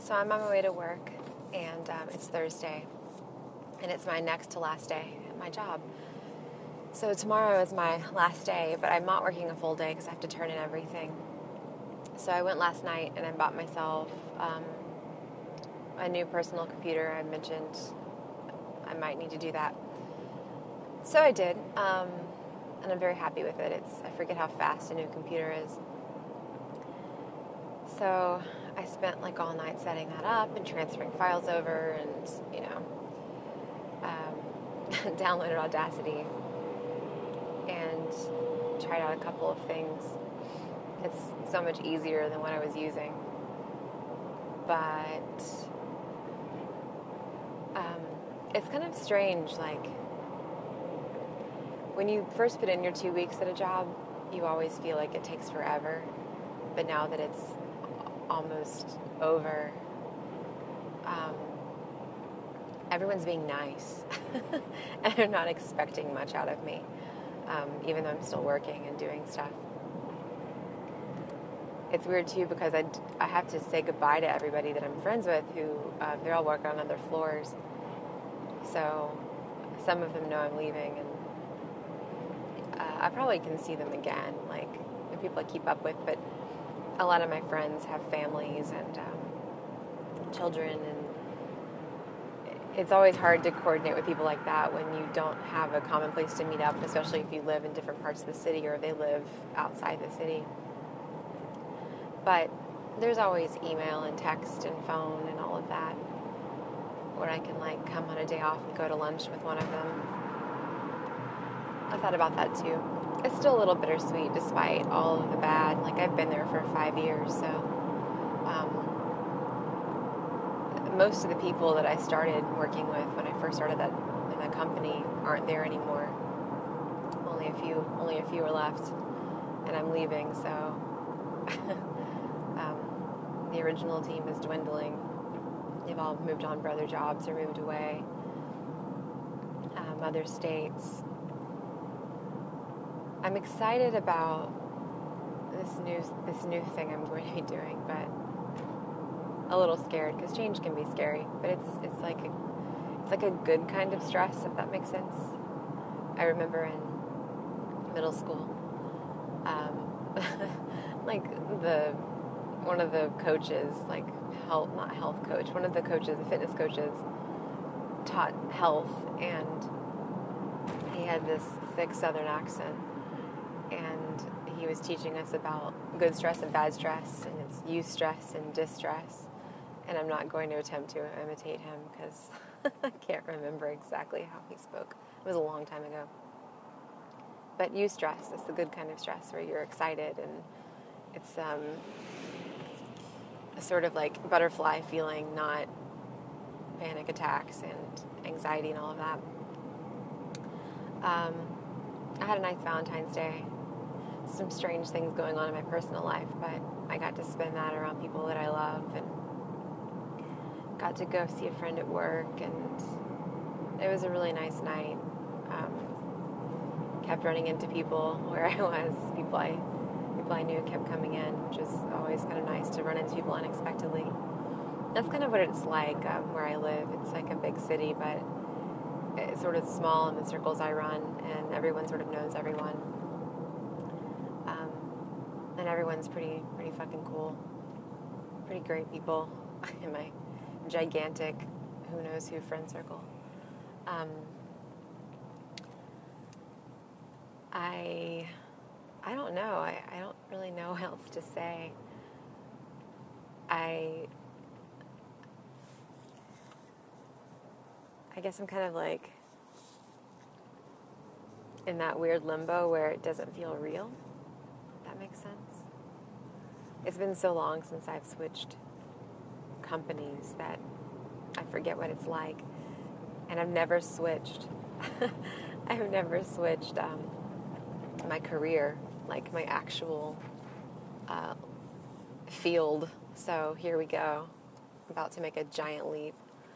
So I'm on my way to work, and it's Thursday, and it's my next to last day at my job. So tomorrow is my last day, but I'm not working a full day because I have to turn in everything. So I went last night and I bought myself a new personal computer. I mentioned I might need to do that. So I did, and I'm very happy with it. I forget how fast a new computer is. So I spent like all night setting that up and transferring files over and, downloaded Audacity and tried out a couple of things. It's so much easier than what I was using. But it's kind of strange, like, when you first put in your 2 weeks at a job, you always feel like it takes forever. But now that it's almost over, everyone's being nice. And they're not expecting much out of me, even though I'm still working and doing stuff. It's weird, too, because I have to say goodbye to everybody that I'm friends with who, they're all working on other floors. So some of them know I'm leaving, and I probably can see them again, like the people I keep up with, but a lot of my friends have families and children, and it's always hard to coordinate with people like that when you don't have a common place to meet up, especially if you live in different parts of the city or they live outside the city. But there's always email and text and phone and all of that, where I can like come on a day off and go to lunch with one of them. I thought about that too. It's still a little bittersweet despite all of the bad. Like, I've been there for 5 years, so most of the people that I started working with when I first started in that company aren't there anymore. Only a few are left, and I'm leaving, so the original team is dwindling. They've all moved on for other jobs or moved away, other states. I'm excited about this new thing I'm going to be doing, but a little scared because change can be scary. But it's like a good kind of stress, if that makes sense. I remember in middle school, like one of the coaches, like not health coach, one of the coaches, the fitness coaches, taught health, and he had this thick Southern accent. And he was teaching us about good stress and bad stress, and it's eustress and distress. And I'm not going to attempt to imitate him because I can't remember exactly how he spoke. It was a long time ago. But eustress is the good kind of stress where you're excited, and it's a sort of like butterfly feeling, not panic attacks and anxiety and all of that. I had a nice Valentine's Day. Some strange things going on in my personal life, but I got to spend that around people that I love, and got to go see a friend at work, and it was a really nice night. Kept running into people where I was. People I knew kept coming in, which is always kind of nice to run into people unexpectedly. That's kind of what it's like where I live. It's like a big city, but it's sort of small in the circles I run, and everyone sort of knows everyone. And everyone's pretty fucking cool. Pretty great people in my gigantic, who knows who friend circle. I don't know. I don't really know what else to say. I guess I'm kind of like in that weird limbo where it doesn't feel real, if that makes sense. It's been so long since I've switched companies that I forget what it's like. And I've never switched. I've never switched my career, like my actual field. So here we go. About to make a giant leap.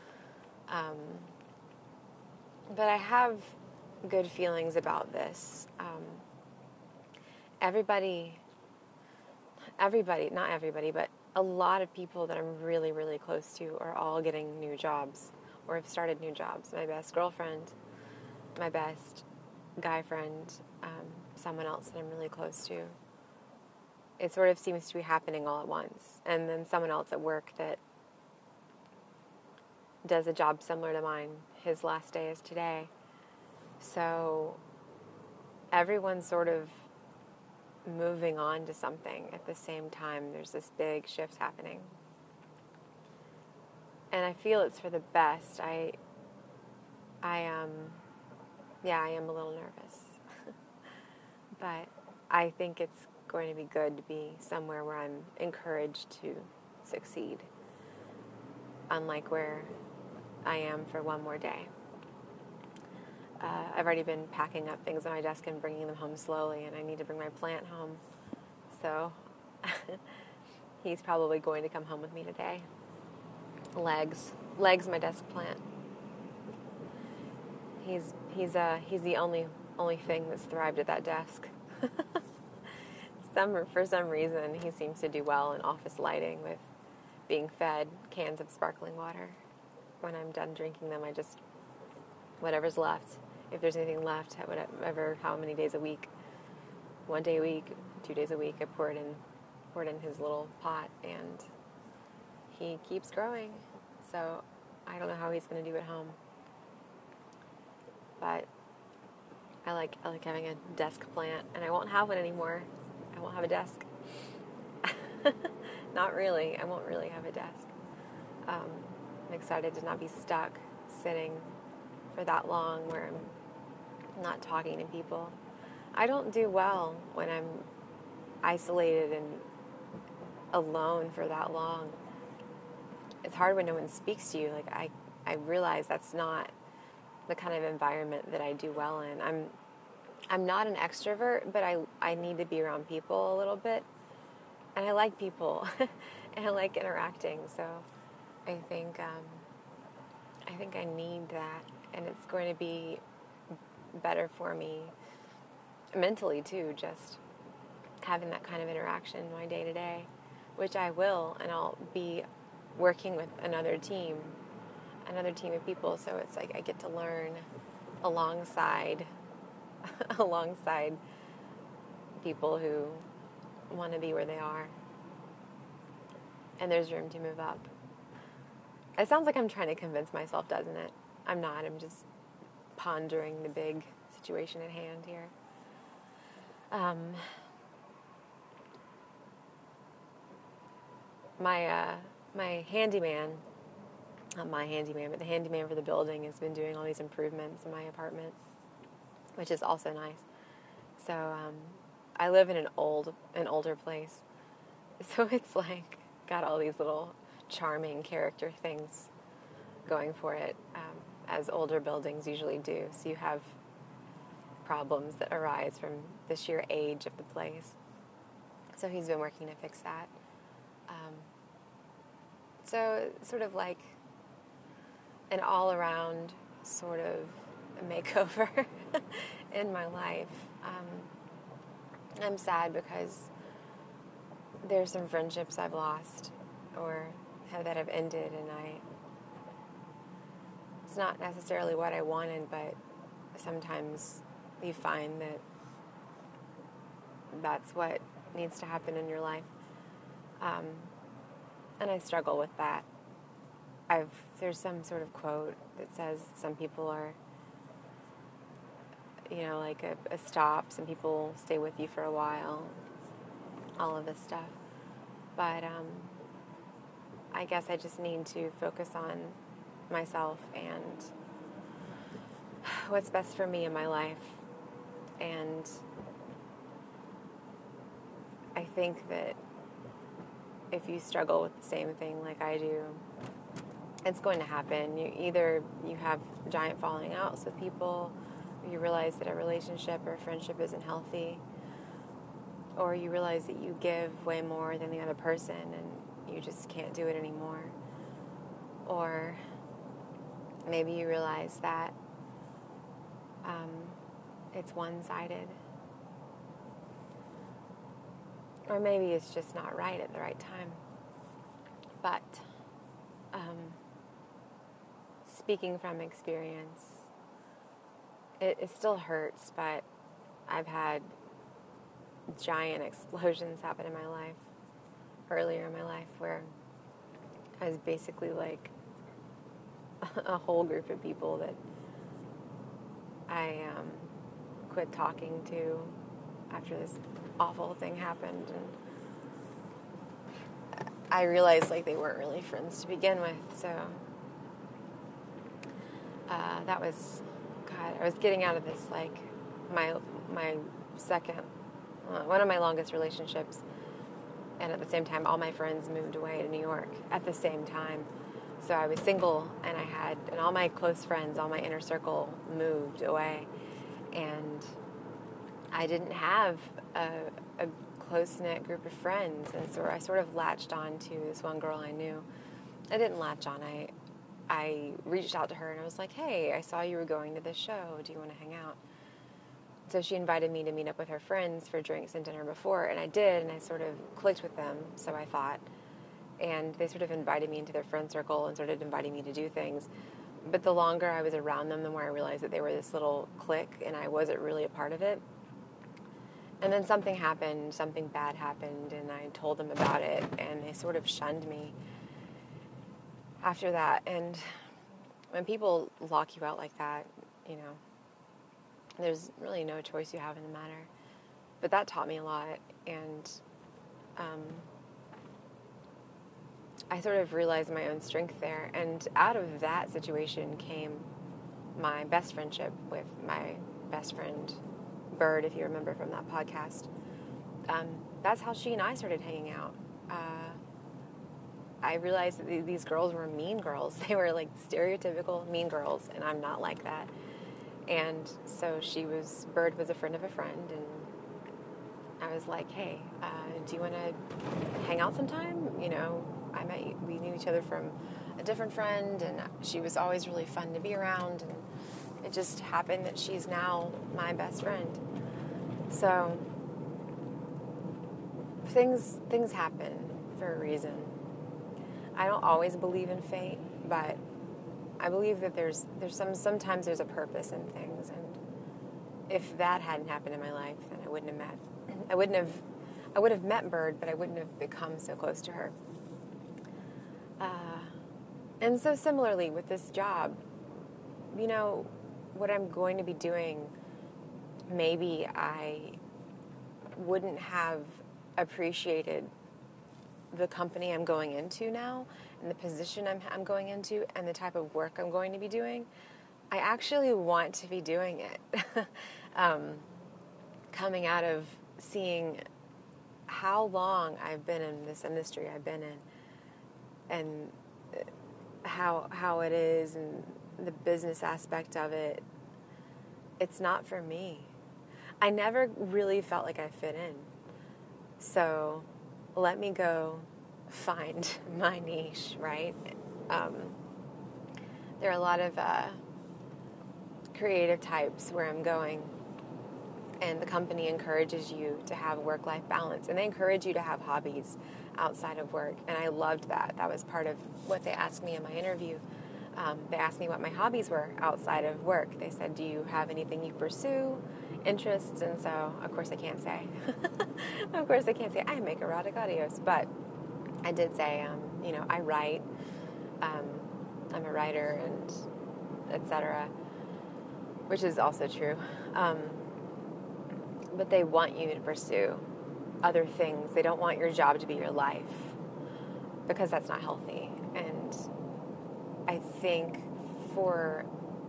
But I have good feelings about this. Everybody, not everybody, but a lot of people that I'm really, really close to are all getting new jobs or have started new jobs. My best girlfriend, my best guy friend, someone else that I'm really close to. It sort of seems to be happening all at once. And then someone else at work that does a job similar to mine, his last day is today. So everyone's sort of moving on to something at the same time. There's this big shift happening. And I feel it's for the best. I am a little nervous. But I think it's going to be good to be somewhere where I'm encouraged to succeed. Unlike where I am for one more day. I've already been packing up things on my desk and bringing them home slowly, and I need to bring my plant home. So he's probably going to come home with me today. Legs, my desk plant. He's the only thing that's thrived at that desk. For some reason, he seems to do well in office lighting with being fed cans of sparkling water. When I'm done drinking them, I just, whatever's left, if there's anything left, whatever, how many days a week, 1 day a week, 2 days a week, I pour it in his little pot, and he keeps growing. So I don't know how he's going to do at home, but I like having a desk plant, and I won't have one anymore. I won't have a desk. Not really. I won't really have a desk. I'm excited to not be stuck sitting for that long where I'm not talking to people. I don't do well when I'm isolated and alone for that long. It's hard when no one speaks to you. Like I realize that's not the kind of environment that I do well in. I'm not an extrovert, but I need to be around people a little bit. And I like people. And I like interacting. So I think I need that. And it's going to be better for me mentally too, just having that kind of interaction my day to day, which I will, and I'll be working with another team of people. So it's like I get to learn alongside people who want to be where they are. And there's room to move up. It sounds like I'm trying to convince myself, doesn't it? I'm not. I'm just pondering the big situation at hand here. My handyman, not my handyman, but the handyman for the building has been doing all these improvements in my apartment, which is also nice. So I live in an older place, so it's like got all these little charming character things going for it, as older buildings usually do. So you have problems that arise from the sheer age of the place. So he's been working to fix that. So sort of like an all-around sort of makeover in my life. I'm sad because there's some friendships I've lost or that have ended, and it's not necessarily what I wanted, but sometimes you find that that's what needs to happen in your life. And I struggle with that. There's some sort of quote that says some people are, like a stop. Some people stay with you for a while. All of this stuff. But I guess I just need to focus on myself and what's best for me in my life. And I think that if you struggle with the same thing like I do, it's going to happen. You have giant falling outs with people, you realize that a relationship or a friendship isn't healthy, or you realize that you give way more than the other person and you just can't do it anymore. Or maybe you realize that it's one-sided. Or maybe it's just not right at the right time. But speaking from experience, it still hurts, but I've had giant explosions happen in my life, earlier in my life, where I was basically like a whole group of people that I quit talking to after this awful thing happened, and I realized like they weren't really friends to begin with. So that was, God, I was getting out of this, like my second, one of my longest relationships, and at the same time all my friends moved away to New York at the same time. So I was single, and and all my close friends, all my inner circle moved away, and I didn't have a close-knit group of friends, and so I sort of latched on to this one girl I knew. I didn't latch on. I reached out to her, and I was like, hey, I saw you were going to this show. Do you want to hang out? So she invited me to meet up with her friends for drinks and dinner before, and I did, and I sort of clicked with them, so I thought. And they sort of invited me into their friend circle and started inviting me to do things. But the longer I was around them, the more I realized that they were this little clique, and I wasn't really a part of it. And then something happened, something bad happened, and I told them about it, and they sort of shunned me after that. And when people lock you out like that, you know, there's really no choice you have in the matter. But that taught me a lot, and I sort of realized my own strength there. And out of that situation came my best friendship with my best friend, Bird, if you remember from that podcast. That's how she and I started hanging out. I realized that these girls were mean girls. They were like stereotypical mean girls, and I'm not like that. And so Bird was a friend of a friend, and I was like, hey, do you want to hang out sometime? You know, we knew each other from a different friend, and she was always really fun to be around, and it just happened that she's now my best friend. So things happen for a reason. I don't always believe in fate, but I believe that sometimes there's a purpose in things, and if that hadn't happened in my life, then I would have met Bird, but I wouldn't have become so close to her. And so similarly with this job, you know, what I'm going to be doing, maybe I wouldn't have appreciated the company I'm going into now, and the position I'm going into, and the type of work I'm going to be doing. I actually want to be doing it. Coming out of seeing how long I've been in this industry I've been in, and how it is, and the business aspect of it, it's not for me. I never really felt like I fit in. So let me go find my niche, right? There are a lot of creative types where I'm going, and the company encourages you to have work-life balance, and they encourage you to have hobbies outside of work, and I loved that. That was part of what they asked me in my interview. They asked me what my hobbies were outside of work. They said, do you have anything you pursue, interests? And so, of course, I can't say. Of course, I can't say I make erotic audios, but I did say, you know, I write. I'm a writer, and etc., which is also true. But they want you to pursue other things. They don't want your job to be your life, because that's not healthy. And I think for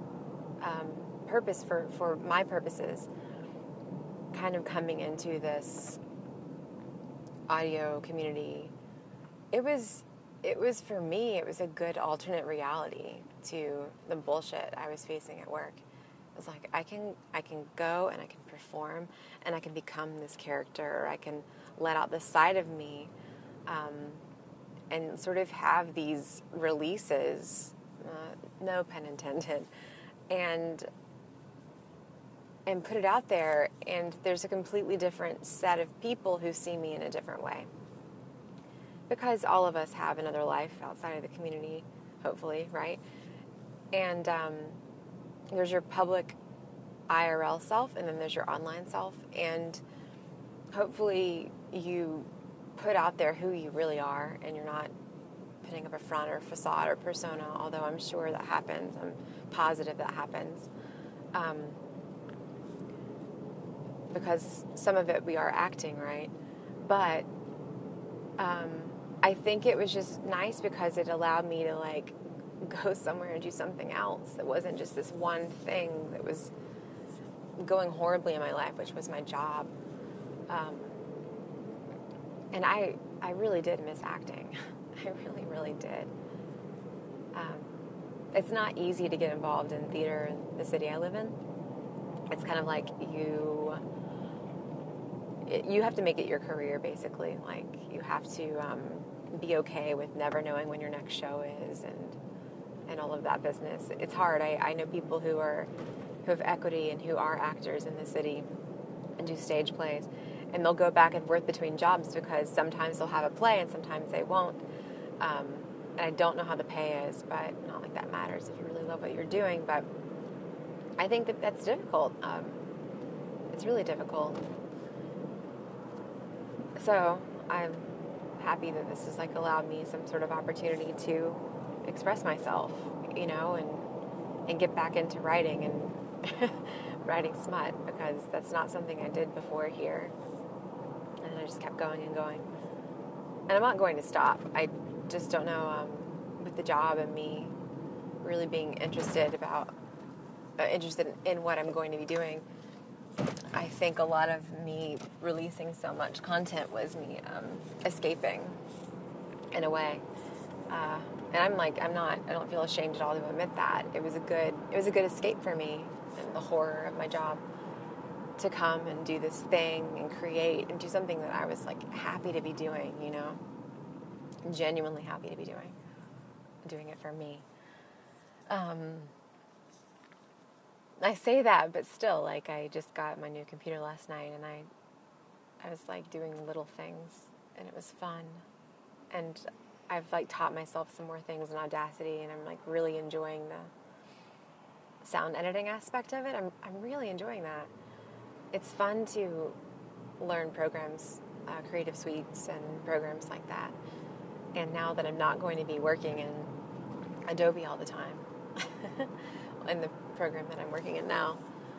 my purposes, kind of coming into this audio community, it was for me, it was a good alternate reality to the bullshit I was facing at work. It was like, I can go and I can perform, and I can become this character, or I can let out the side of me, and sort of have these releases, no pun intended, and put it out there, and there's a completely different set of people who see me in a different way. because all of us have another life outside of the community, hopefully, right? And there's your public IRL self, and then there's your online self. And hopefully you put out there who you really are, and you're not putting up a front or facade or persona, although I'm sure that happens. I'm positive that happens. Because some of it we are acting, right? But I think it was just nice because it allowed me to like go somewhere and do something else. It wasn't just this one thing that was going horribly in my life, which was my job. And I really did miss acting. I really, really did. It's not easy to get involved in theater in the city I live in. It's kind of like you have to make it your career, basically. Like, you have to be okay with never knowing when your next show is and all of that business. It's hard. I know people who have equity and who are actors in the city and do stage plays, and they'll go back and forth between jobs because sometimes they'll have a play and sometimes they won't. And I don't know how the pay is, but not like that matters if you really love what you're doing. But I think that's difficult. It's really difficult. So I'm happy that this has like allowed me some sort of opportunity to express myself, you know, and get back into writing and writing smut, because that's not something I did before here. And I just kept going and going. And I'm not going to stop. I just don't know, with the job and me really being interested in what I'm going to be doing. I think a lot of me releasing so much content was me escaping in a way. And I don't feel ashamed at all to admit that. It was a good escape for me and the horror of my job to come and do this thing and create and do something that I was like happy to be doing, you know, genuinely happy to be doing it for me. I say that, but still, like, I just got my new computer last night, and I was like doing little things, and it was fun. And I've like taught myself some more things in Audacity, and I'm like really enjoying the sound editing aspect of it. I'm really enjoying that. It's fun to learn programs, Creative Suites and programs like that. And now that I'm not going to be working in Adobe all the time, in the program that I'm working in now,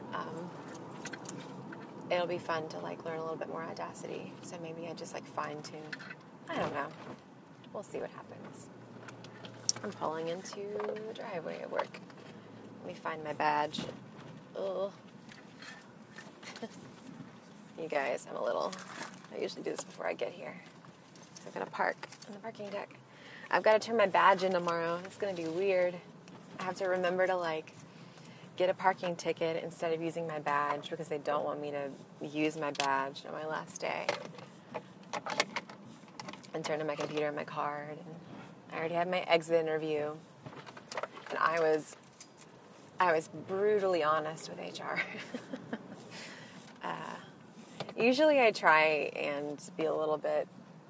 it'll be fun to like learn a little bit more Audacity. So maybe I just like fine tune. I don't know. We'll see what happens. I'm pulling into the driveway at work. Let me find my badge. Ugh. You guys, I usually do this before I get here. So I'm going to park on the parking deck. I've got to turn my badge in tomorrow. It's going to be weird. I have to remember to like get a parking ticket instead of using my badge because they don't want me to use my badge on my last day. And turn in my computer and my card. And I already had my exit interview. And I was brutally honest with HR. Usually I try and be a little bit,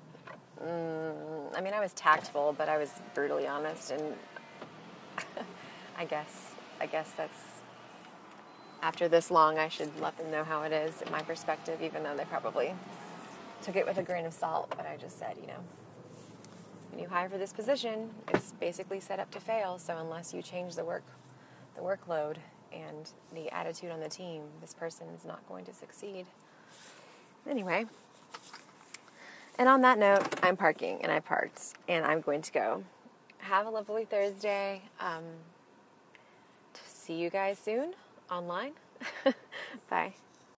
I was tactful, but I was brutally honest, and I guess that's, after this long, I should let them know how it is in my perspective, even though they probably took it with a grain of salt. But I just said, you know, when you hire for this position, it's basically set up to fail, so unless you change the workload and the attitude on the team, this person is not going to succeed. Anyway, and on that note, I'm parking, and I parked, and I'm going to go. Have a lovely Thursday. See you guys soon online. Bye.